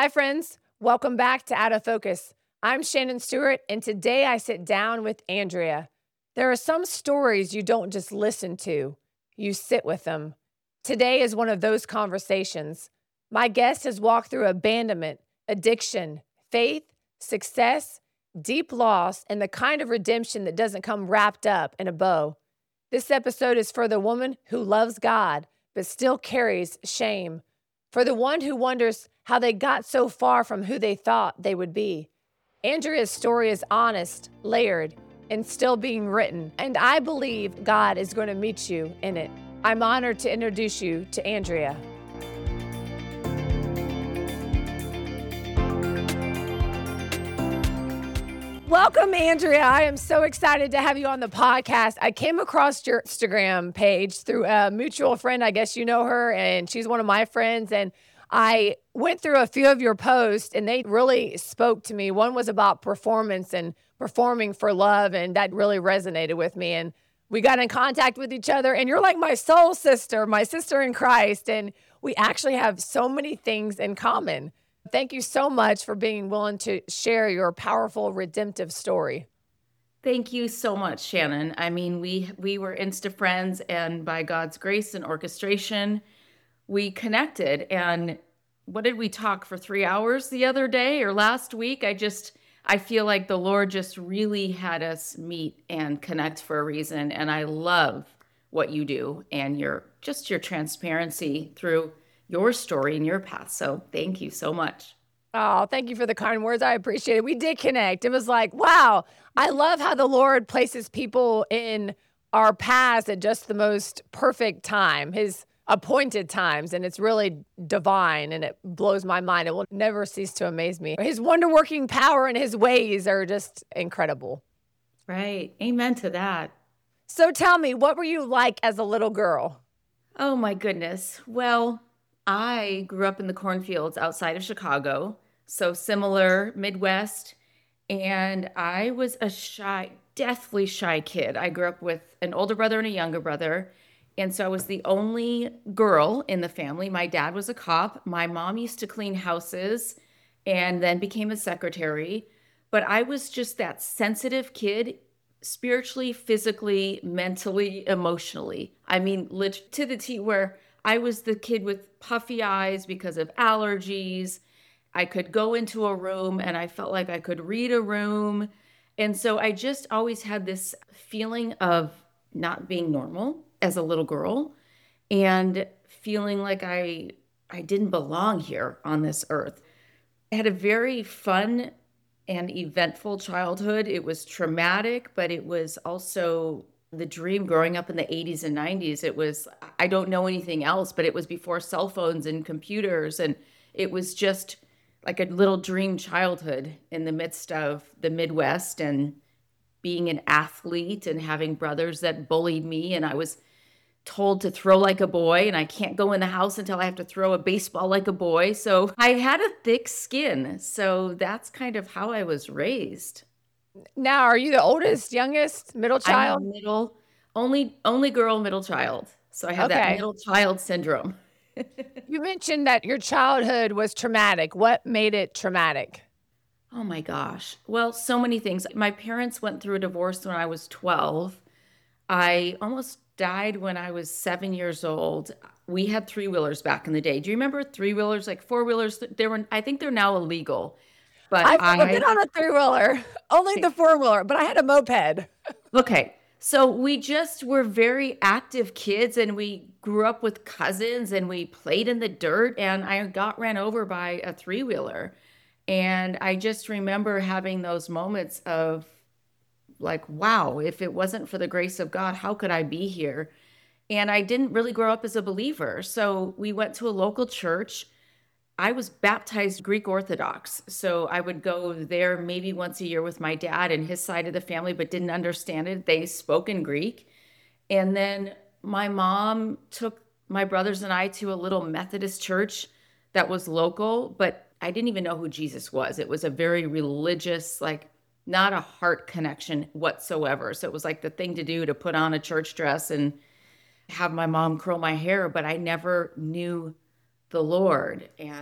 Hi, friends. Welcome back to Out of Focus. I'm Shannon Stewart, and today I sit down with Andrea. There are some stories you don't just listen to, you sit with them. Today is one of those conversations. My guest has walked through abandonment, addiction, faith, success, deep loss, and the kind of redemption that doesn't come wrapped up in a bow. This episode is for the woman who loves God, but still carries shame. For the one who wonders how they got so far from who they thought they would be. Andrea's story is honest, layered, and still being written, and I believe God is going to meet you in it. I'm honored to introduce you to Andrea. Welcome, Andrea. I am so excited to have you on the podcast. I came across your Instagram page through a mutual friend. I guess you know her, and she's one of my friends. And I went through a few of your posts, and they really spoke to me. One was about performance and performing for love, and that really resonated with me. And we got in contact with each other, and you're like my soul sister, my sister in Christ, and we actually have so many things in common. Thank you so much for being willing to share your powerful, redemptive story. Thank you so much, Shannon. I mean, we were Insta friends, and by God's grace and orchestration, we connected. And what did we talk for 3 hours the other day or last week? I feel like the Lord just really had us meet and connect for a reason. And I love what you do and your transparency through your story and your path. So thank you so much. Oh, thank you for the kind words. I appreciate it. We did connect. It was like, wow, I love how the Lord places people in our paths at just the most perfect time, his appointed times. And it's really divine, and it blows my mind. It will never cease to amaze me. His wonder working power and his ways are just incredible. Right. Amen to that. So tell me, what were you like as a little girl? Oh my goodness. Well, I grew up in the cornfields outside of Chicago, so similar Midwest, and I was a shy, deathly shy kid. I grew up with an older brother and a younger brother, and so I was the only girl in the family. My dad was a cop. My mom used to clean houses and then became a secretary, but I was just that sensitive kid spiritually, physically, mentally, emotionally. I mean, to the T where I was the kid with puffy eyes because of allergies. I could go into a room and I felt like I could read a room. And so I just always had this feeling of not being normal as a little girl and feeling like I didn't belong here on this earth. I had a very fun and eventful childhood. It was traumatic, but it was also the dream growing up in the 80s and 90s. It was, I don't know anything else, but it was before cell phones and computers. And it was just like a little dream childhood in the midst of the Midwest and being an athlete and having brothers that bullied me. And I was told to throw like a boy, and I can't go in the house until I have to throw a baseball like a boy. So I had a thick skin. So that's kind of how I was raised. Now, are you the oldest, youngest, middle I'm child? middle, only girl, middle child. So I have that Okay. middle child syndrome. You mentioned that your childhood was traumatic. What made it traumatic? Oh my gosh. Well, so many things. My parents went through a divorce when I was 12. I almost died when I was 7 years old. We had three-wheelers back in the day. Do you remember three-wheelers, like four-wheelers? I think they're now illegal. But I've never been on a three-wheeler, only the four-wheeler, but I had a moped. Okay. So we just were very active kids, and we grew up with cousins, and we played in the dirt, and I got ran over by a three-wheeler. And I just remember having those moments of like, wow, if it wasn't for the grace of God, how could I be here? And I didn't really grow up as a believer. So we went to a local church. I was baptized Greek Orthodox. So I would go there maybe once a year with my dad and his side of the family, but didn't understand it. They spoke in Greek. And then my mom took my brothers and I to a little Methodist church that was local, but I didn't even know who Jesus was. It was a very religious, like, not a heart connection whatsoever. So it was like the thing to do to put on a church dress and have my mom curl my hair, but I never knew the Lord. And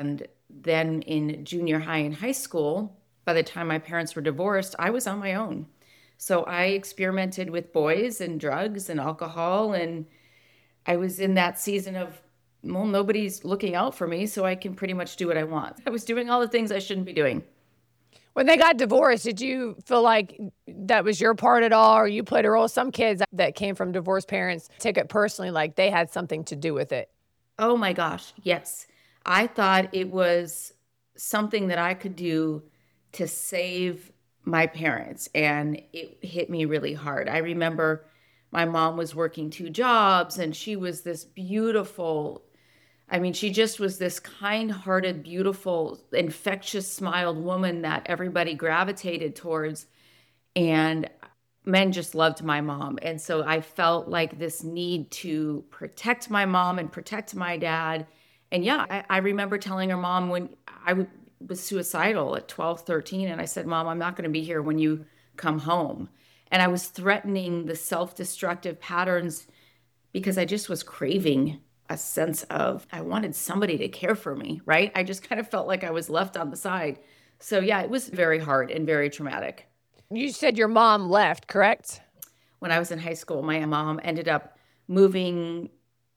then in junior high and high school, by the time my parents were divorced, I was on my own. So I experimented with boys and drugs and alcohol, and I was in that season of, well, nobody's looking out for me, so I can pretty much do what I want. I was doing all the things I shouldn't be doing. When they got divorced, did you feel like that was your part at all, or you played a role? Some kids that came from divorced parents take it personally, like they had something to do with it. Oh my gosh, yes. I thought it was something that I could do to save my parents, and it hit me really hard. I remember my mom was working two jobs, and she was this beautiful, I mean, she just was this kind-hearted, beautiful, infectious smiled woman that everybody gravitated towards. And men just loved my mom. And so I felt like this need to protect my mom and protect my dad. And yeah, I remember telling her mom when was suicidal at 12, 13. And I said, Mom, I'm not going to be here when you come home. And I was threatening the self-destructive patterns because I just was craving a sense of, I wanted somebody to care for me, right? I just kind of felt like I was left on the side. So yeah, it was very hard and very traumatic. You said your mom left, correct? When I was in high school, my mom ended up moving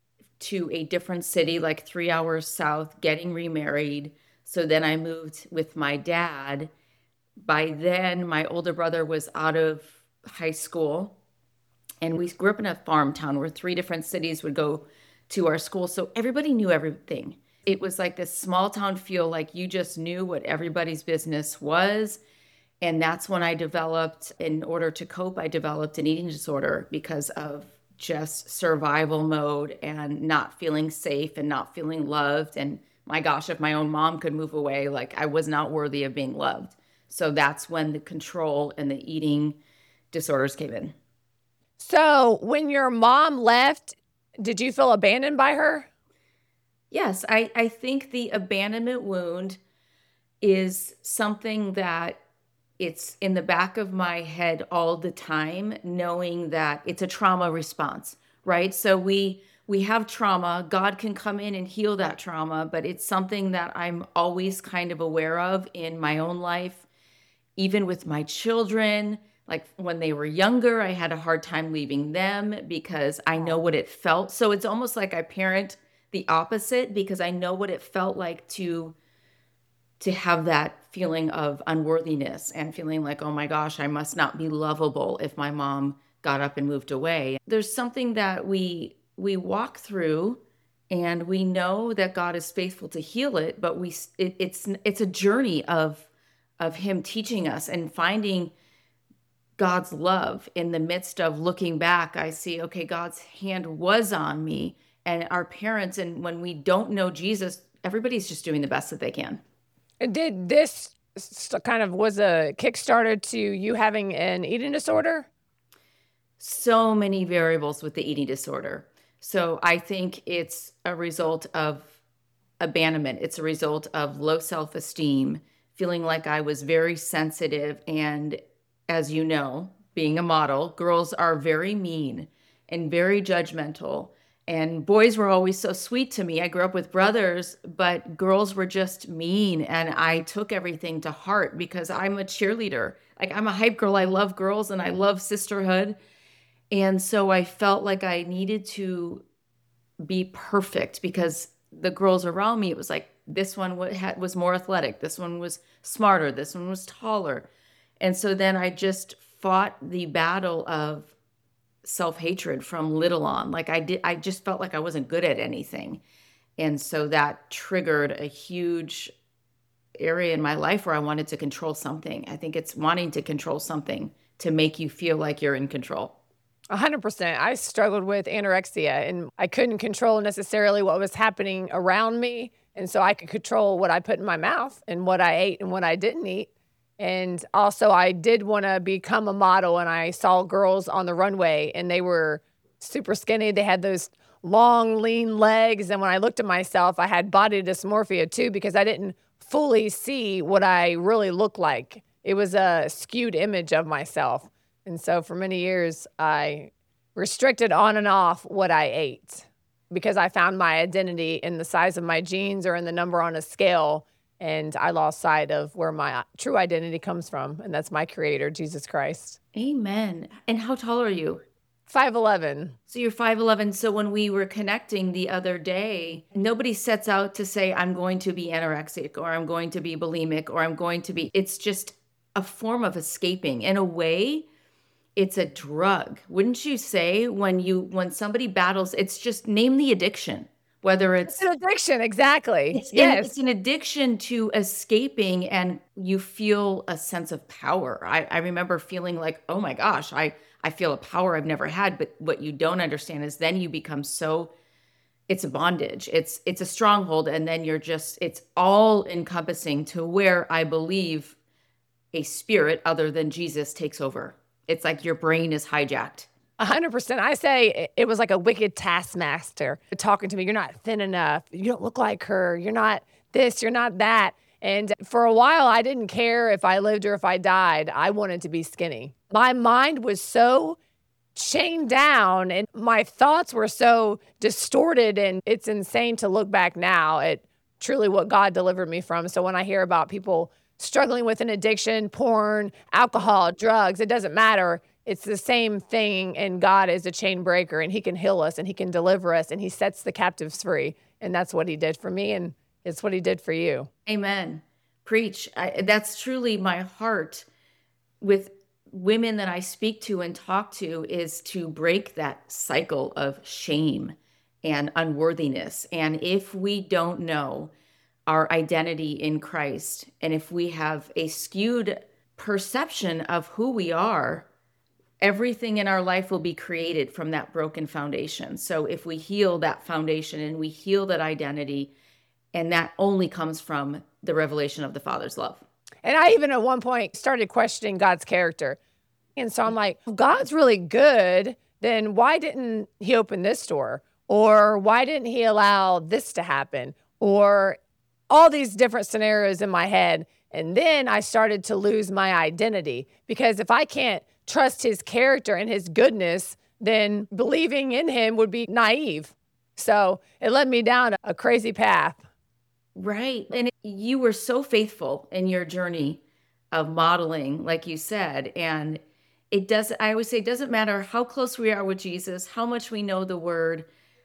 to a different city, like 3 hours south, getting remarried. So then I moved with my dad. By then, my older brother was out of high school, and we grew up in a farm town where 3 different cities would go to our school. So everybody knew everything. It was like this small town feel, like you just knew what everybody's business was. And that's when I developed, in order to cope, I developed an eating disorder because of just survival mode and not feeling safe and not feeling loved. And my gosh, if my own mom could move away, like I was not worthy of being loved. So that's when the control and the eating disorders came in. So when your mom left, did you feel abandoned by her? Yes, I think the abandonment wound is something that it's in the back of my head all the time, knowing that it's a trauma response, right? So we have trauma. God can come in and heal that trauma, but it's something that I'm always kind of aware of in my own life, even with my children. Like when they were younger, I had a hard time leaving them because I know what it felt. So it's almost like I parent the opposite because I know what it felt like to have that feeling of unworthiness and feeling like, oh my gosh, I must not be lovable if my mom got up and moved away. There's something that we walk through, and we know that God is faithful to heal it, but it's a journey of him teaching us and finding God's love in the midst of looking back. I see, okay, God's hand was on me, and our parents, and when we don't know Jesus, everybody's just doing the best that they can. Did this kind of was a kickstarter to you having an eating disorder? So many variables with the eating disorder. So I think it's a result of abandonment. It's a result of low self-esteem, feeling like I was very sensitive. And as you know, being a model, girls are very mean and very judgmental. And boys were always so sweet to me. I grew up with brothers, but girls were just mean. And I took everything to heart because I'm a cheerleader. Like I'm a hype girl. I love girls and I love sisterhood. And so I felt like I needed to be perfect because the girls around me, it was like this one was more athletic. This one was smarter. This one was taller. And so then I just fought the battle of self-hatred from little on. Like I just felt like I wasn't good at anything. And so that triggered a huge area in my life where I wanted to control something. I think it's wanting to control something to make you feel like you're in control. 100%. I struggled with anorexia, and I couldn't control necessarily what was happening around me. And so I could control what I put in my mouth and what I ate and what I didn't eat. And also I did want to become a model, and I saw girls on the runway and they were super skinny. They had those long, lean legs. And when I looked at myself, I had body dysmorphia too, because I didn't fully see what I really looked like. It was a skewed image of myself. And so for many years, I restricted on and off what I ate because I found my identity in the size of my jeans or in the number on a scale. And I lost sight of where my true identity comes from, and that's my creator, Jesus Christ. Amen. And how tall are you? 5'11". So you're 5'11". So when we were connecting the other day, nobody sets out to say, I'm going to be anorexic or I'm going to be bulimic or I'm going to be, it's just a form of escaping. In a way, it's a drug. Wouldn't you say when somebody battles, it's just name the addiction, whether It's an addiction, exactly. it's Yes. an addiction to escaping and you feel a sense of power. I remember feeling like, oh my gosh, I feel a power I've never had. But what you don't understand is then you become so, it's a bondage. It's a stronghold. And then it's all encompassing to where I believe a spirit other than Jesus takes over. It's like your brain is hijacked. 100%. I say it was like a wicked taskmaster talking to me. You're not thin enough. You don't look like her. You're not this. You're not that. And for a while, I didn't care if I lived or if I died. I wanted to be skinny. My mind was so chained down and my thoughts were so distorted. And it's insane to look back now at truly what God delivered me from. So when I hear about people struggling with an addiction, porn, alcohol, drugs, it doesn't matter. It's the same thing, and God is a chain breaker, and he can heal us, and he can deliver us, and he sets the captives free. And that's what he did for me, and it's what he did for you. Amen. Preach. That's truly my heart with women that I speak to and talk to, is to break that cycle of shame and unworthiness. And if we don't know our identity in Christ, and if we have a skewed perception of who we are, everything in our life will be created from that broken foundation. So if we heal that foundation and we heal that identity, and that only comes from the revelation of the Father's love. And I even at one point started questioning God's character. And so I'm like, if God's really good, then why didn't he open this door? Or why didn't he allow this to happen? Or all these different scenarios in my head. And then I started to lose my identity, because if I can't trust his character and his goodness, then believing in him would be naive. So it led me down a crazy path. Right. And you were so faithful in your journey of modeling, like you said. And I always say, it doesn't matter how close we are with Jesus, how much we know the word,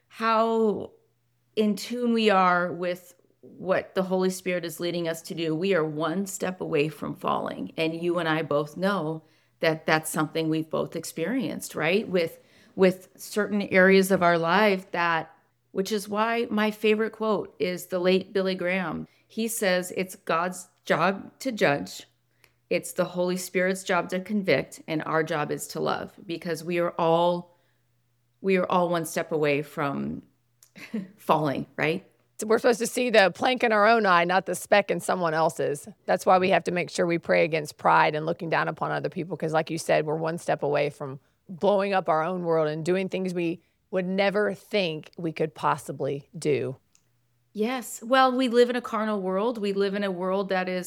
how in tune we are with what the Holy Spirit is leading us to do. We are one step away from falling. And you and I both know that that's something we've both experienced, right? With certain areas of our life, which is why my favorite quote is the late Billy Graham. He says, it's God's job to judge. It's the Holy Spirit's job to convict, and our job is to love, because we are all one step away from falling, right? We're supposed to see the plank in our own eye, not the speck in someone else's. That's why we have to make sure we pray against pride and looking down upon other people. Because like you said, we're one step away from blowing up our own world and doing things we would never think we could possibly do. Yes. Well, we live in a carnal world. We live in a world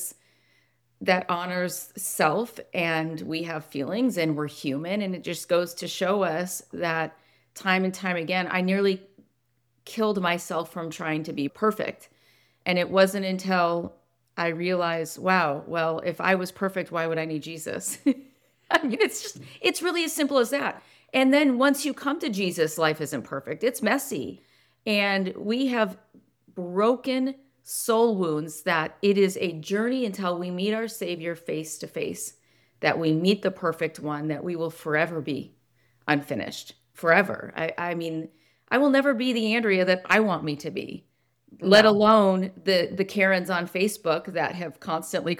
that honors self, and we have feelings, and we're human. And it just goes to show us that time and time again, I nearly killed myself from trying to be perfect. And it wasn't until I realized, wow, well, if I was perfect, why would I need Jesus? I mean, it's really as simple as that. And then once you come to Jesus, life isn't perfect. It's messy. And we have broken soul wounds that it is a journey until we meet our Savior face to face, that we meet the perfect one, that we will forever be unfinished, forever. I mean, I will never be the Andrea that I want me to be, let alone the Karens on Facebook that have constantly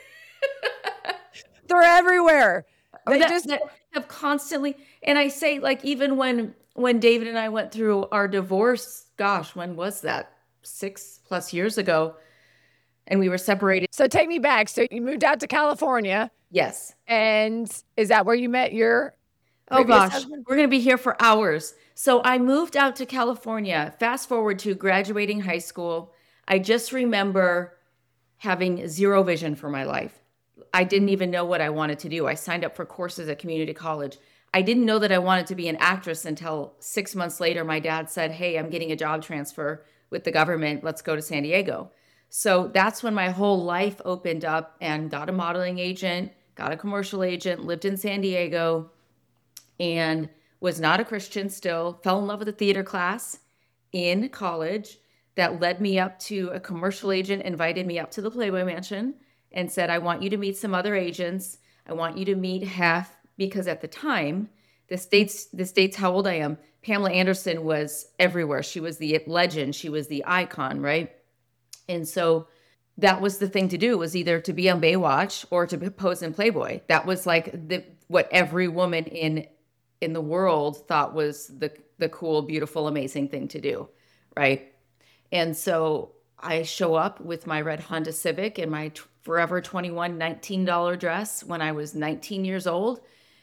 They're everywhere. That have constantly, and I say, like, even when David and I went through our divorce, gosh, when was that? 6+ years ago, and we were separated. So take me back. So you moved out to California. Yes. And is that where you met your Oh gosh, husband? We're going to be here for hours. So I moved out to California. Fast forward to graduating high school. I just remember having zero vision for my life. I didn't even know what I wanted to do. I signed up for courses at community college. I didn't know that I wanted to be an actress until 6 months later. My dad said, hey, I'm getting a job transfer with the government. Let's go to San Diego. So that's when my whole life opened up, and got a modeling agent, got a commercial agent, lived in San Diego, and was not a Christian still, fell in love with a theater class in college that led me up to a commercial agent, invited me up to the Playboy Mansion and said, I want you to meet some other agents. I want you to meet Hef, because at the time, this dates how old I am. Pamela Anderson was everywhere. She was the legend. She was the icon, right? And so that was the thing to do, was either to be on Baywatch or to pose in Playboy. That was like what every woman in the world thought was the cool, beautiful, amazing thing to do, right? And so I show up with my red Honda Civic and my Forever 21 $19 dress when I was 19 years old.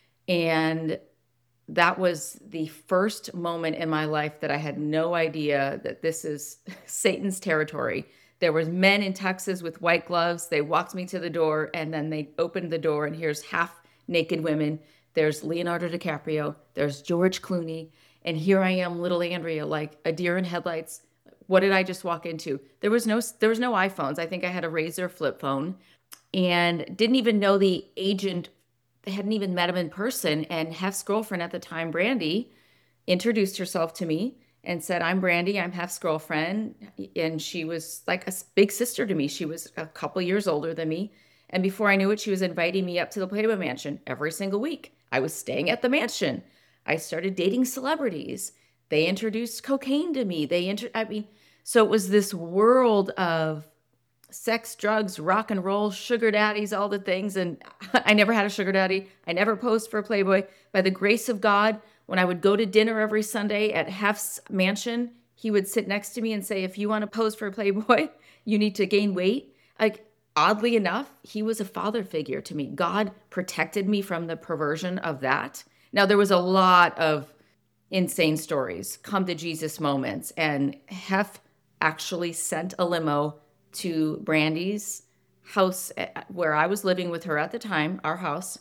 And that was the first moment in my life that I had no idea that this is Satan's territory. There was men in Texas with white gloves. They walked me to the door, and then they opened the door, and here's half naked women. There's Leonardo DiCaprio. There's George Clooney. And here I am, little Andrea, like a deer in headlights. What did I just walk into? There was no iPhones. I think I had a Razr flip phone, and didn't even know the agent. I hadn't even met him in person. And Hef's girlfriend at the time, Brandy, introduced herself to me and said, I'm Brandy, I'm Hef's girlfriend. And she was like a big sister to me. She was a couple years older than me. And before I knew it, she was inviting me up to the Playboy Mansion every single week. I was staying at the mansion. I started dating celebrities. They introduced cocaine to me. So it was this world of sex, drugs, rock and roll, sugar daddies, all the things. And I never had a sugar daddy. I never posed for Playboy. By the grace of God, when I would go to dinner every Sunday at Hef's mansion, he would sit next to me and say, if you want to pose for Playboy, you need to gain weight. Like, oddly enough, he was a father figure to me. God protected me from the perversion of that. Now, there was a lot of insane stories, come to Jesus moments. And Hef actually sent a limo to Brandy's house where I was living with her at the time, our house.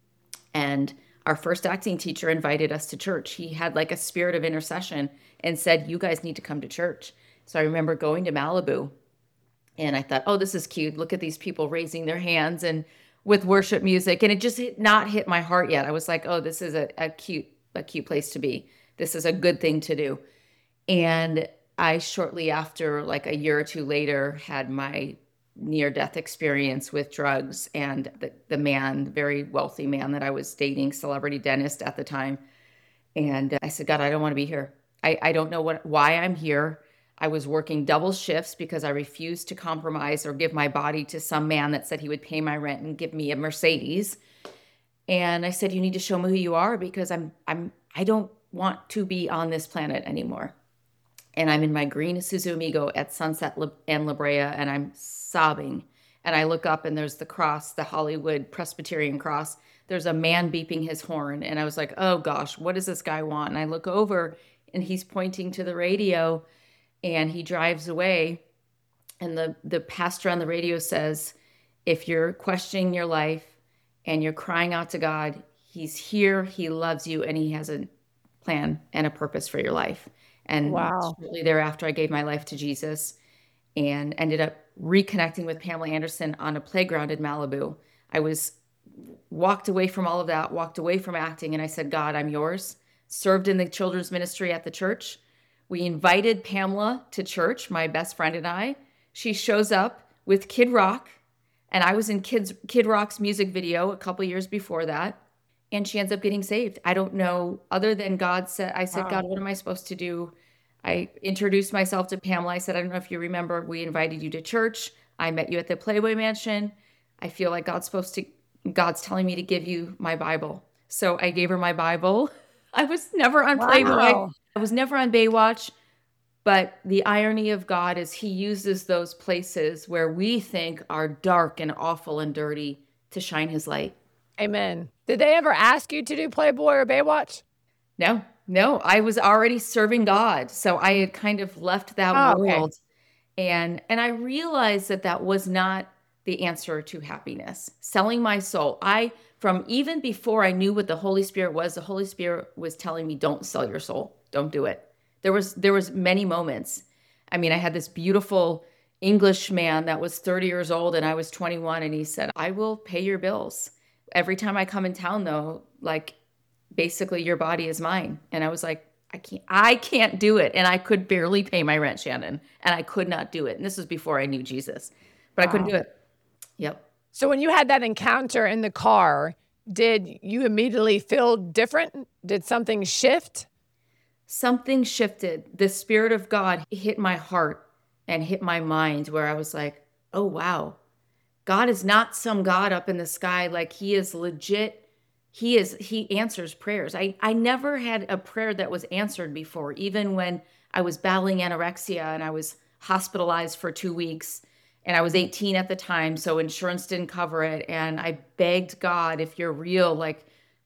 And our first acting teacher invited us to church. He had like a spirit of intercession and said, you guys need to come to church. So I remember going to Malibu, and I thought, oh, this is cute. Look at these people raising their hands and with worship music. And it just not hit my heart yet. I was like, oh, this is a cute place to be. This is a good thing to do. And I shortly after, like a year or two later, had my near-death experience with drugs, and the man, very wealthy man that I was dating, celebrity dentist at the time. And I said, God, I don't want to be here. I don't know why I'm here. I was working double shifts because I refused to compromise or give my body to some man that said he would pay my rent and give me a Mercedes. And I said, you need to show me who you are, because I don't want to be on this planet anymore. And I'm in my green Isuzu Amigo at Sunset and La Brea, and I'm sobbing. And I look up, and there's the cross, the Hollywood Presbyterian cross. There's a man beeping his horn. And I was like, oh gosh, what does this guy want? And I look over, and he's pointing to the radio, and he drives away. And the pastor on the radio says, if you're questioning your life and you're crying out to God, he's here, he loves you, and he has a plan and a purpose for your life. And Wow. shortly thereafter, I gave my life to Jesus and ended up reconnecting with Pamela Anderson on a playground in Malibu. I walked away from all of that, walked away from acting, and I said, God, I'm yours. Served in the children's ministry at the church. We invited Pamela to church, my best friend and I. She shows up with Kid Rock, and I was in Kid Rock's music video a couple years before that. And she ends up getting saved. I don't know, other than I said, Wow. God, what am I supposed to do? I introduced myself to Pamela. I said, I don't know if you remember, we invited you to church. I met you at the Playboy Mansion. I feel like God's telling me to give you my Bible. So I gave her my Bible. I was never on Playboy. Wow. I was never on Baywatch. But the irony of God is he uses those places where we think are dark and awful and dirty to shine his light. Amen. Did they ever ask you to do Playboy or Baywatch? No, I was already serving God. So I had kind of left that world. And I realized that was not the answer to happiness. Selling my soul. From even before I knew what the Holy Spirit was, the Holy Spirit was telling me, don't sell your soul. Don't do it. There was many moments. I mean, I had this beautiful Englishman that was 30 years old and I was 21. And he said, I will pay your bills. Every time I come in town, though, like basically your body is mine. And I was like, I can't do it. And I could barely pay my rent, Shannon. And I could not do it. And this was before I knew Jesus, but I couldn't Wow. do it. Yep. So when you had that encounter in the car, did you immediately feel different? Did something shift? Something shifted. The Spirit of God hit my heart and hit my mind where I was like, oh, wow. God is not some God up in the sky. Like he is legit. He answers prayers. I never had a prayer that was answered before, even when I was battling anorexia and I was hospitalized for 2 weeks and I was 18 at the time. So insurance didn't cover it. And I begged God, if you're real, like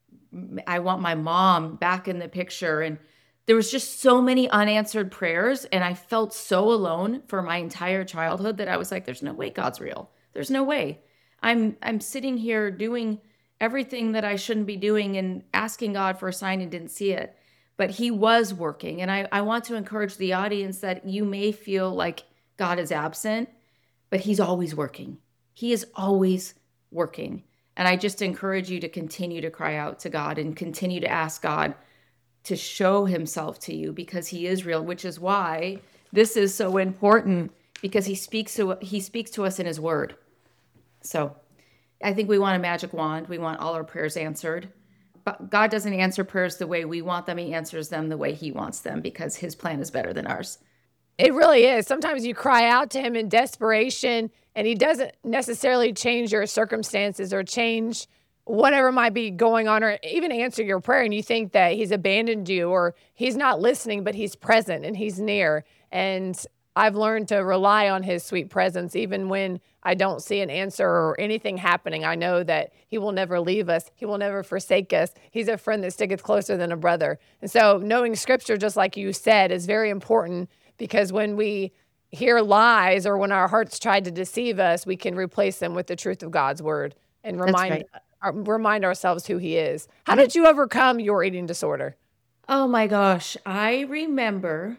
I want my mom back in the picture. And there was just so many unanswered prayers. And I felt so alone for my entire childhood that I was like, there's no way God's real. There's no way. I'm sitting here doing everything that I shouldn't be doing and asking God for a sign and didn't see it. But he was working. And I want to encourage the audience that you may feel like God is absent, but he's always working. He is always working. And I just encourage you to continue to cry out to God and continue to ask God to show himself to you because he is real, which is why this is so important because he speaks to us in his word. So I think we want a magic wand. We want all our prayers answered. But God doesn't answer prayers the way we want them. He answers them the way he wants them because his plan is better than ours. It really is. Sometimes you cry out to him in desperation and he doesn't necessarily change your circumstances or change whatever might be going on or even answer your prayer. And you think that he's abandoned you or he's not listening, but he's present and he's near. And I've learned to rely on his sweet presence. Even when I don't see an answer or anything happening, I know that he will never leave us. He will never forsake us. He's a friend that sticketh closer than a brother. And so knowing scripture, just like you said, is very important because when we hear lies or when our hearts try to deceive us, we can replace them with the truth of God's word and remind ourselves who he is. How did you overcome your eating disorder? Oh my gosh. I remember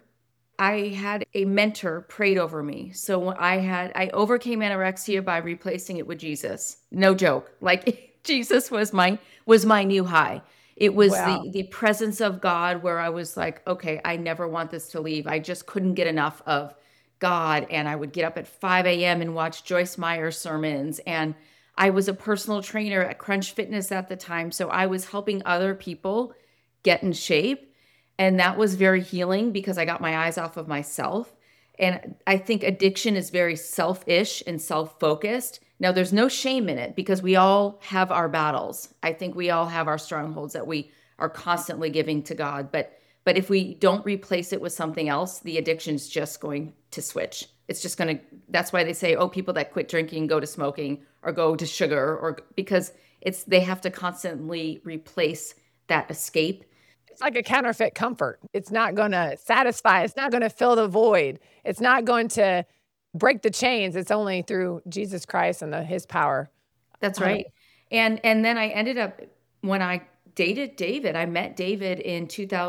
I had a mentor prayed over me. So when I overcame anorexia by replacing it with Jesus. No joke. Like Jesus was my new high. It was Wow. the presence of God where I was like, okay, I never want this to leave. I just couldn't get enough of God. And I would get up at 5 a.m. and watch Joyce Meyer sermons. And I was a personal trainer at Crunch Fitness at the time. So I was helping other people get in shape. And that was very healing because I got my eyes off of myself. And I think addiction is very selfish and self-focused. Now, there's no shame in it because we all have our battles. I think we all have our strongholds that we are constantly giving to God. But if we don't replace it with something else, the addiction's just going to switch. It's just going to, that's why they say, oh, people that quit drinking go to smoking or go to sugar or because they have to constantly replace that escape. It's like a counterfeit comfort. It's not going to satisfy. It's not going to fill the void. It's not going to break the chains. It's only through Jesus Christ and his power. That's right. And then I ended up, when I dated David, I met David in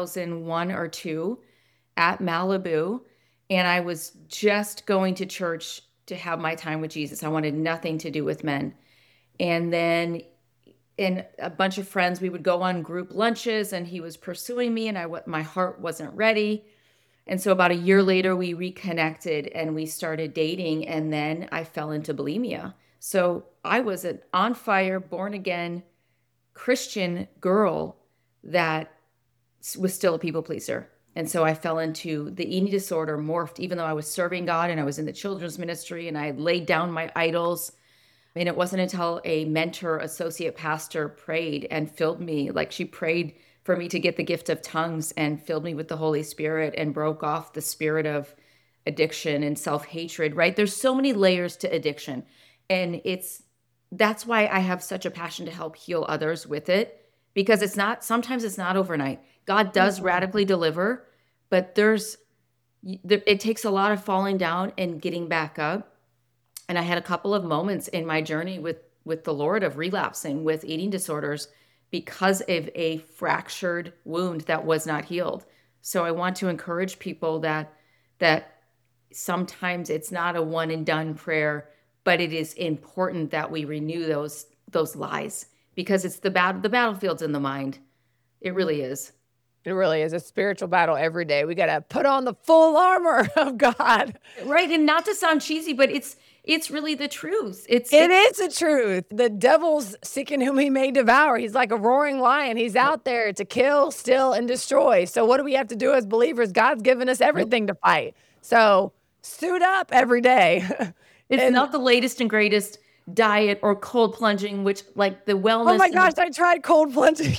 2001 or 2 at Malibu. And I was just going to church to have my time with Jesus. I wanted nothing to do with men. And then and a bunch of friends, we would go on group lunches and he was pursuing me and my heart wasn't ready. And so about a year later, we reconnected and we started dating. And then I fell into bulimia. So I was an on fire, born again Christian girl that was still a people pleaser. And so I fell into the eating disorder, morphed, even though I was serving God and I was in the children's ministry and I had laid down my idols. And it wasn't until a mentor, associate pastor prayed and filled me, like she prayed for me to get the gift of tongues and filled me with the Holy Spirit and broke off the spirit of addiction and self-hatred, right? There's so many layers to addiction. And that's why I have such a passion to help heal others with it, because sometimes it's not overnight. God does radically deliver, but it takes a lot of falling down and getting back up. And I had a couple of moments in my journey with the Lord of relapsing with eating disorders because of a fractured wound that was not healed. So I want to encourage people that sometimes it's not a one and done prayer, but it is important that we renew those lies, because it's the battlefield's in the mind. It really is. It really is a spiritual battle every day. We got to put on the full armor of God. Right. And not to sound cheesy, but it's really the truth. It is the truth. The devil's seeking whom he may devour. He's like a roaring lion. He's out there to kill, steal, and destroy. So what do we have to do as believers? God's given us everything to fight. So suit up every day. It's not the latest and greatest diet or cold plunging, which like the wellness. Oh my gosh, I tried cold plunging.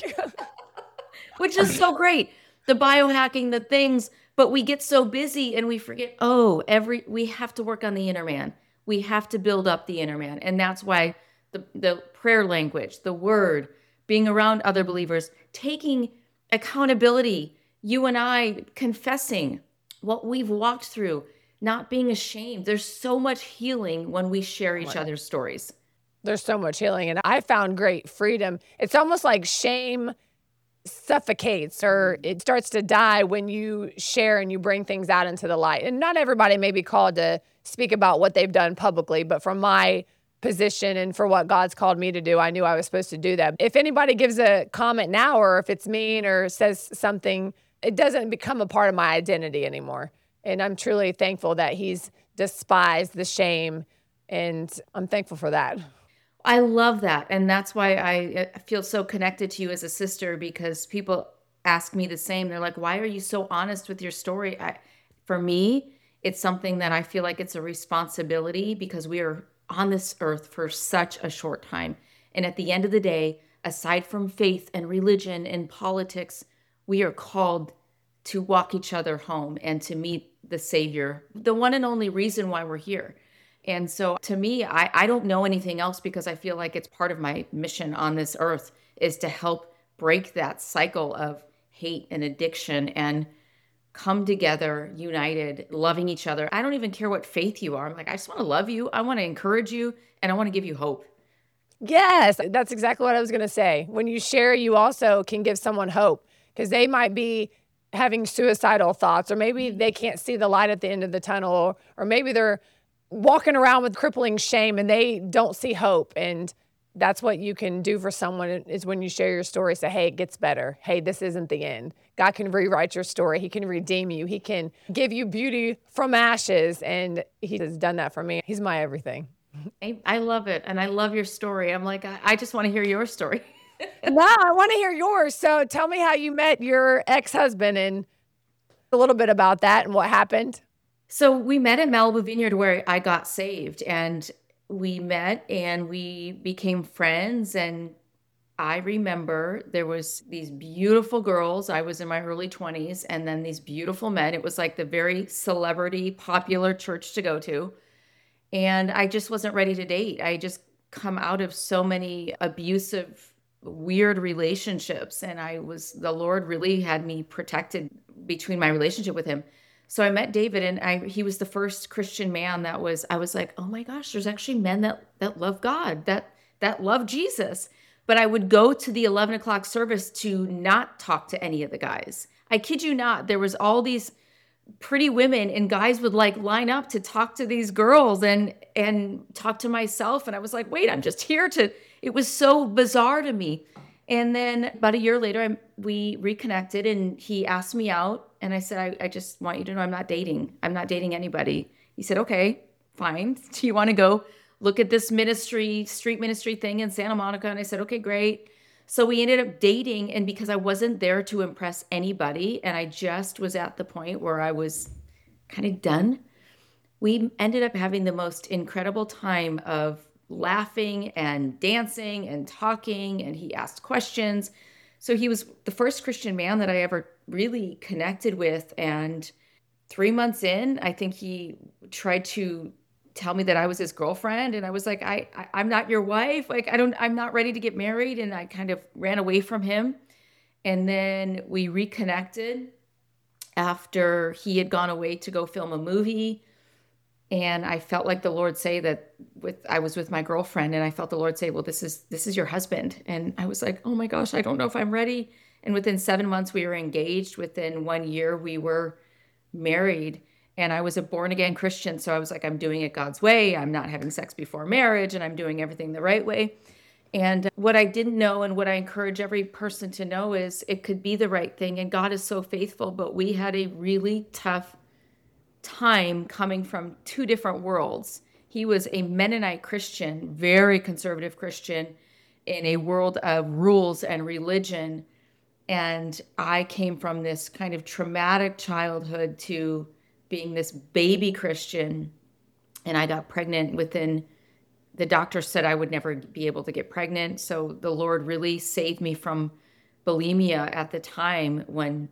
Which is so great. The biohacking, the things, but we get so busy and we forget, we have to work on the inner man. We have to build up the inner man. And that's why the prayer language, the word, being around other believers, taking accountability, you and I confessing what we've walked through, not being ashamed. There's so much healing when we share each other's stories. There's so much healing. And I found great freedom. It's almost like shame suffocates, or it starts to die when you share and you bring things out into the light. And not everybody may be called to speak about what they've done publicly, but from my position and for what God's called me to do, I knew I was supposed to do that. If anybody gives a comment now, or if it's mean or says something, it doesn't become a part of my identity anymore. And I'm truly thankful that he's despised the shame, and I'm thankful for that. I love that. And that's why I feel so connected to you as a sister, because people ask me the same. They're like, why are you so honest with your story? For me, it's something that I feel like it's a responsibility, because we are on this earth for such a short time. And at the end of the day, aside from faith and religion and politics, we are called to walk each other home and to meet the Savior, the one and only reason why we're here. And so to me, I don't know anything else, because I feel like it's part of my mission on this earth is to help break that cycle of hate and addiction and come together, united, loving each other. I don't even care what faith you are. I'm like, I just want to love you. I want to encourage you, and I want to give you hope. Yes, that's exactly what I was going to say. When you share, you also can give someone hope, because they might be having suicidal thoughts, or maybe they can't see the light at the end of the tunnel, or maybe they're walking around with crippling shame and they don't see hope. And that's what you can do for someone, is when you share your story, say, hey, it gets better. Hey, this isn't the end. God can rewrite your story. He can redeem you. He can give you beauty from ashes. And he has done that for me. He's my everything. I love it. And I love your story. I'm like, I just want to hear your story. No, I want to hear yours. So tell me how you met your ex-husband and a little bit about that and what happened. So we met at Malibu Vineyard, where I got saved, and we met and we became friends. And I remember there was these beautiful girls. I was in my early 20s, and then these beautiful men. It was like the very celebrity, popular church to go to. And I just wasn't ready to date. I just come out of so many abusive, weird relationships. And the Lord really had me protected between my relationship with him. So I met David, and he was the first Christian man I was like, oh my gosh, there's actually men that love God, that love Jesus. But I would go to the 11 o'clock service to not talk to any of the guys. I kid you not. There was all these pretty women, and guys would like line up to talk to these girls and talk to myself. And I was like, wait, I'm just here it was so bizarre to me. And then about a year later, we reconnected, and he asked me out. And I said, I just want you to know I'm not dating. I'm not dating anybody. He said, okay, fine. Do you want to go look at this street ministry thing in Santa Monica? And I said, okay, great. So we ended up dating. And because I wasn't there to impress anybody, and I just was at the point where I was kind of done, we ended up having the most incredible time of laughing and dancing and talking. And he asked questions. So he was the first Christian man that I ever really connected with. And 3 months in, I think he tried to tell me that I was his girlfriend. And I was like, I'm not your wife. Like, I'm not ready to get married. And I kind of ran away from him. And then we reconnected after he had gone away to go film a movie. And I felt like the Lord say that I was with my girlfriend, and I felt the Lord say, well, this is your husband. And I was like, oh my gosh, I don't know if I'm ready. And within 7 months, we were engaged. Within 1 year, we were married. And I was a born again Christian. So I was like, I'm doing it God's way. I'm not having sex before marriage and I'm doing everything the right way. And what I didn't know and what I encourage every person to know is it could be the right thing. And God is so faithful. But we had a really tough time coming from two different worlds. He was a Mennonite Christian, very conservative Christian in a world of rules and religion. And I came from this kind of traumatic childhood to being this baby Christian. And I got pregnant within, the doctor said I would never be able to get pregnant. So the Lord really saved me from bulimia at the time when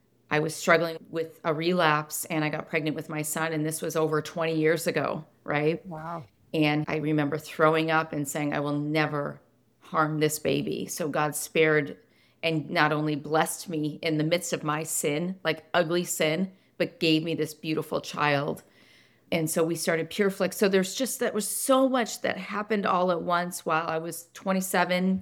I was struggling with a relapse and I got pregnant with my son. And this was over 20 years ago, right? Wow. And I remember throwing up and saying, I will never harm this baby. So God spared and not only blessed me in the midst of my sin, like ugly sin, but gave me this beautiful child. And so we started PureFlix. So that was so much that happened all at once while I was 27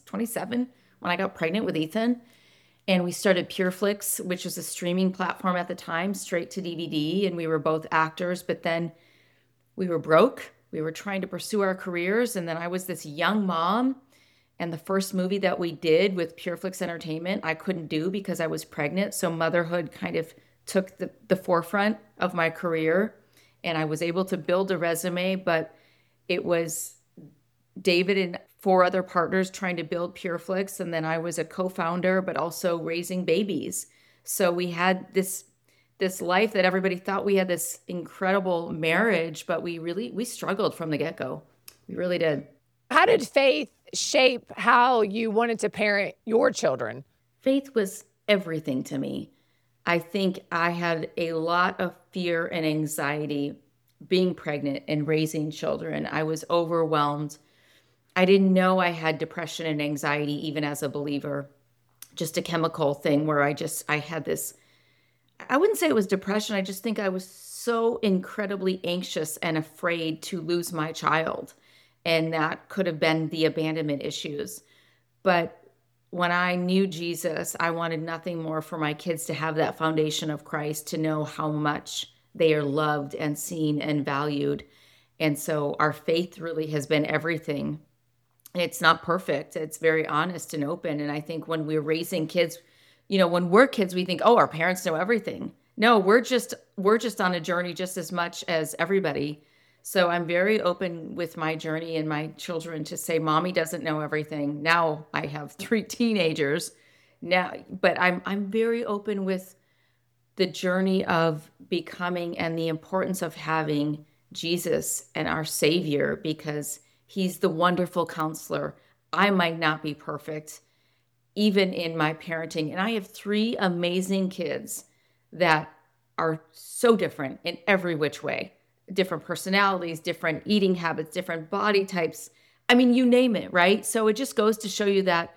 when I got pregnant with Ethan. And we started PureFlix, which was a streaming platform at the time, straight to DVD. And we were both actors, but then we were broke. We were trying to pursue our careers. And then I was this young mom. And the first movie that we did with PureFlix Entertainment, I couldn't do because I was pregnant. So motherhood kind of took the forefront of my career. And I was able to build a resume, but it was David and four other partners trying to build PureFlix. And then I was a co-founder, but also raising babies. So we had this life that everybody thought we had this incredible marriage, but we struggled from the get-go. We really did. How did faith shape how you wanted to parent your children? Faith was everything to me. I think I had a lot of fear and anxiety being pregnant and raising children. I was overwhelmed. I didn't know I had depression and anxiety even as a believer, just a chemical thing where I had this, I wouldn't say it was depression. I just think I was so incredibly anxious and afraid to lose my child. And that could have been the abandonment issues. But when I knew Jesus, I wanted nothing more for my kids to have that foundation of Christ, to know how much they are loved and seen and valued. And so our faith really has been everything. It's not perfect. It's very honest and open. And I think when we're raising kids, when we're kids, we think, oh, our parents know everything. No, we're just on a journey just as much as everybody. So I'm very open with my journey and my children to say, mommy doesn't know everything. Now I have 3 teenagers now, but I'm very open with the journey of becoming and the importance of having Jesus and our Savior, because he's the wonderful counselor. I might not be perfect, even in my parenting. And I have 3 amazing kids that are so different in every which way. Different personalities, different eating habits, different body types. I mean, you name it, right? So it just goes to show you that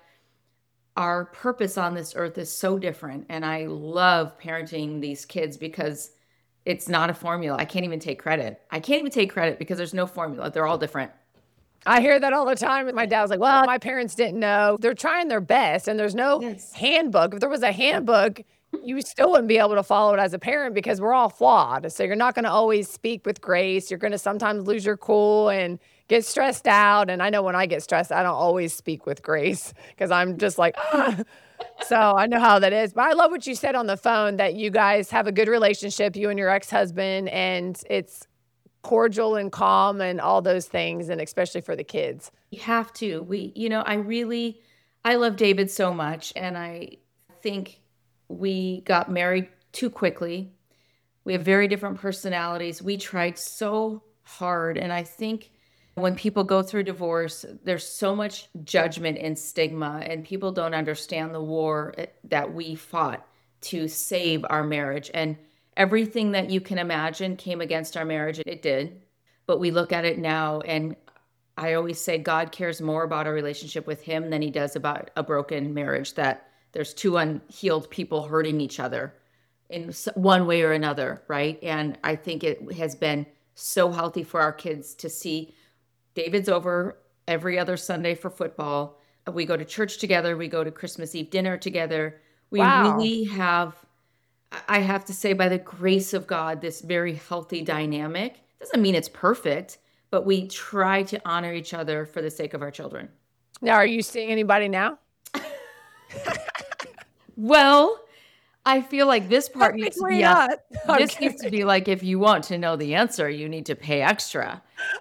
our purpose on this earth is so different. And I love parenting these kids because it's not a formula. I can't even take credit. Because there's no formula. They're all different. I hear that all the time. My dad's like, well, my parents didn't know. They're trying their best, and there's no handbook. If there was a handbook, you still wouldn't be able to follow it as a parent because we're all flawed. So you're not going to always speak with grace. You're going to sometimes lose your cool and get stressed out. And I know when I get stressed, I don't always speak with grace because I'm just like, ah. So I know how that is. But I love what you said on the phone, that you guys have a good relationship, you and your ex-husband, and it's cordial and calm and all those things, and especially for the kids. You have to. I love David so much, and I think we got married too quickly. We have very different personalities. We tried so hard, and I think when people go through divorce, there's so much judgment and stigma, and people don't understand the war that we fought to save our marriage. And everything that you can imagine came against our marriage. It did. But we look at it now, and I always say God cares more about our relationship with him than he does about a broken marriage, that there's 2 unhealed people hurting each other in one way or another, right? And I think it has been so healthy for our kids to see David's over every other Sunday for football. We go to church together. We go to Christmas Eve dinner together. We really have I have to say, by the grace of God, this very healthy dynamic doesn't mean it's perfect, but we try to honor each other for the sake of our children. Now, are you seeing anybody now? Well, I feel like this part needs to be not. this needs to be like, if you want to know the answer, you need to pay extra.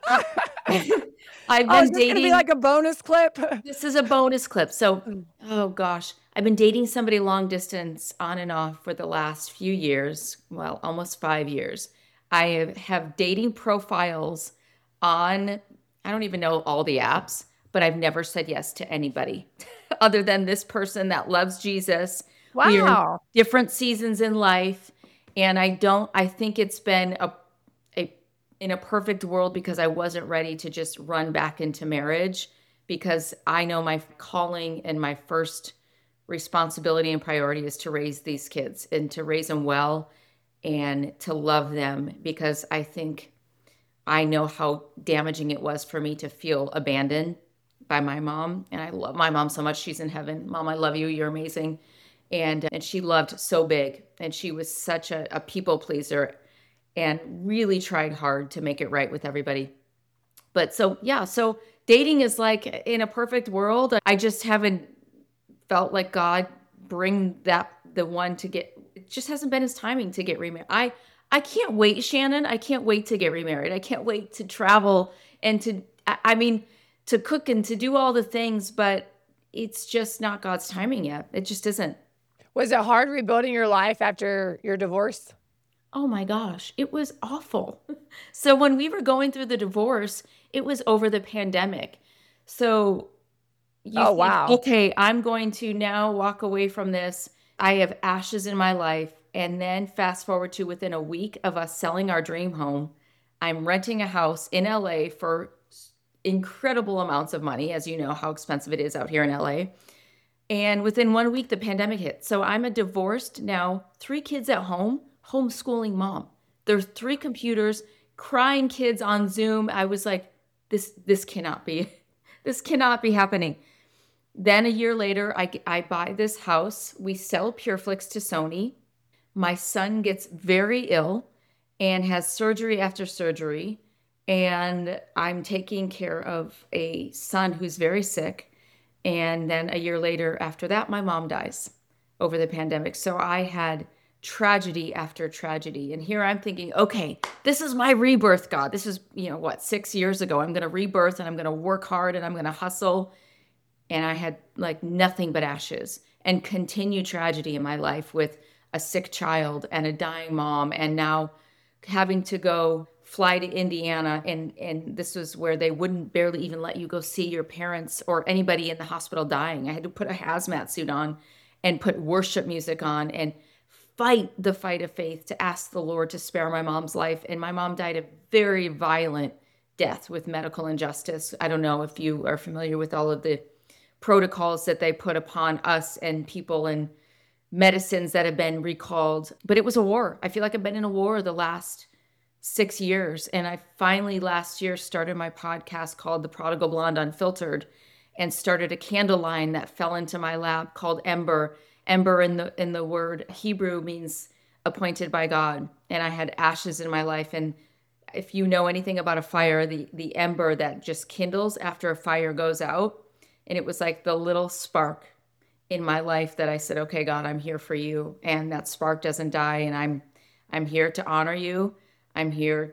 I've been dating. Going to be like a bonus clip. This is a bonus clip. So, oh gosh, I've been dating somebody long distance on and off for the last few years. Well, almost 5 years. I have dating profiles on, I don't even know all the apps, but I've never said yes to anybody other than this person that loves Jesus. Wow. We're in different seasons in life. And I think it's been in a perfect world, because I wasn't ready to just run back into marriage, because I know my calling and my first responsibility and priority is to raise these kids and to raise them well and to love them, because I think I know how damaging it was for me to feel abandoned by my mom. And I love my mom so much. She's in heaven. Mom, I love you. You're amazing. And she loved so big. And she was such a people pleaser and really tried hard to make it right with everybody. But so dating is like, in a perfect world, I just haven't felt like God bring the one to get, it just hasn't been his timing to get remarried. I can't wait, Shannon. I can't wait to get remarried. I can't wait to travel and to cook and to do all the things, but it's just not God's timing yet. It just isn't. Was it hard rebuilding your life after your divorce? Oh my gosh, it was awful. So when we were going through the divorce, it was over the pandemic. So wow. Okay, I'm going to now walk away from this. I have ashes in my life. And then fast forward to within a week of us selling our dream home, I'm renting a house in LA for incredible amounts of money, as you know how expensive it is out here in LA. And within 1 week, the pandemic hit. So I'm a divorced, now 3 kids at home, homeschooling mom. There's 3 computers, crying kids on Zoom. I was like, this cannot be, this cannot be happening. Then a year later, I buy this house. We sell PureFlix to Sony. My son gets very ill and has surgery after surgery. And I'm taking care of a son who's very sick. And then a year later after that, my mom dies over the pandemic. So I had tragedy after tragedy. And here I'm thinking, okay, this is my rebirth, God. This is, 6 years ago. I'm going to rebirth and I'm going to work hard and I'm going to hustle. And I had like nothing but ashes and continued tragedy in my life with a sick child and a dying mom. And now having to fly to Indiana. And this was where they wouldn't barely even let you go see your parents or anybody in the hospital dying. I had to put a hazmat suit on and put worship music on and fight the fight of faith to ask the Lord to spare my mom's life. And my mom died a very violent death with medical injustice. I don't know if you are familiar with all of the protocols that they put upon us and people and medicines that have been recalled. But it was a war. I feel like I've been in a war the last 6 years. And I finally last year started my podcast called The Prodigal Blonde Unfiltered and started a candle line that fell into my lap called Ember. Ember in the word Hebrew means appointed by God. And I had ashes in my life. And if you know anything about a fire, the ember that just kindles after a fire goes out. And it was like the little spark in my life that I said, okay, God, I'm here for you. And that spark doesn't die. And I'm here to honor you. I'm here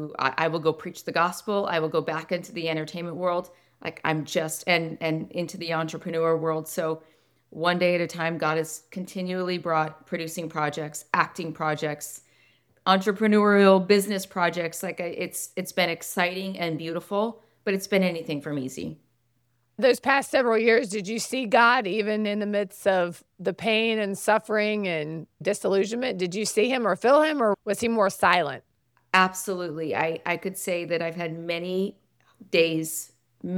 I will go preach the gospel. I will go back into the entertainment world. Like and into the entrepreneur world. So one day at a time, God has continually brought producing projects, acting projects, entrepreneurial business projects. Like it's been exciting and beautiful, but it's been anything from easy. Those past several years, did you see God even in the midst of the pain and suffering and disillusionment? Did you see him or feel him, or was he more silent? Absolutely. I could say that I've had many days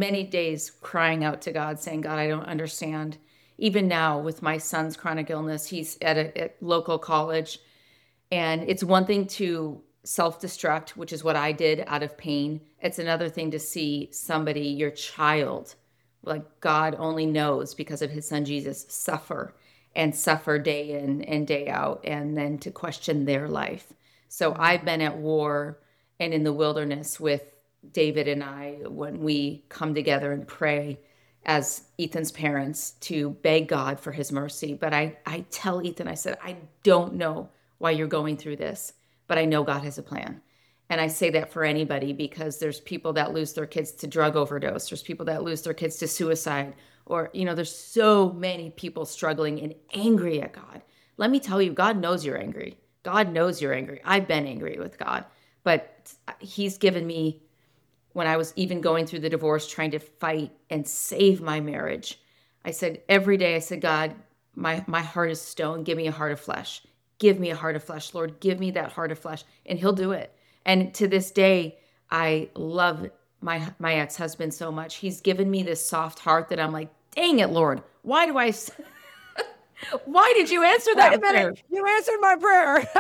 crying out to God, saying, God, I don't understand. Even now with my son's chronic illness, he's at a local college. And it's one thing to self-destruct, which is what I did out of pain. It's another thing to see somebody, your child, like God only knows because of his son Jesus, suffer and suffer day in and day out, and then to question their life. So I've been at war and in the wilderness with David and I when we come together and pray as Ethan's parents to beg God for his mercy. But I tell Ethan, I said, I don't know why you're going through this, but I know God has a plan. And I say that for anybody, because there's people that lose their kids to drug overdose. There's people that lose their kids to suicide. Or, there's so many people struggling and angry at God. Let me tell you, God knows you're angry. God knows you're angry. I've been angry with God, but he's given me, when I was even going through the divorce, trying to fight and save my marriage, I said, every day, I said, God, my heart is stone. Give me a heart of flesh. Give me a heart of flesh, Lord. Give me that heart of flesh. And he'll do it. And to this day, I love my ex-husband so much. He's given me this soft heart that I'm like, dang it, Lord. Why did you answer that prayer? You answered my prayer.